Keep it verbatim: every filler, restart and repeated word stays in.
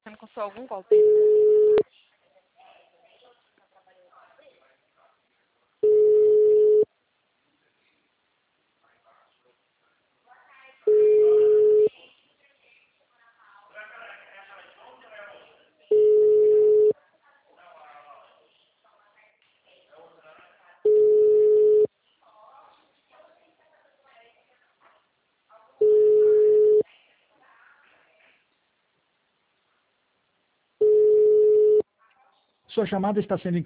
Com só algum golpe. Sua chamada está sendo